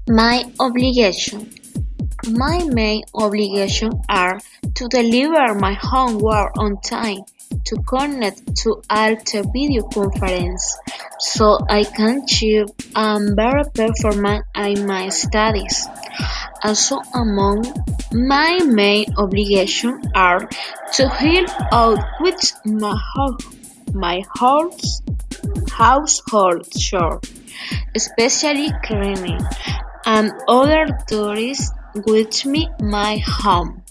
My obligation. My main obligations are to deliver my homework on time, to connect to Alter video conference, so I can achieve a better performance in my studies. Also among my main obligations are to help out with my household chores, especially cleaning, and other duties with my home.